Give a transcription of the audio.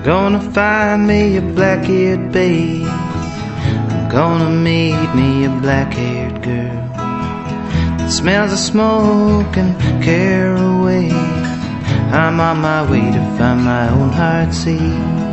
gonna find me a black-eared babe. I'm gonna meet me a black-haired girl that smells of smoke and caraway. I'm on my way to find my own heart's sea.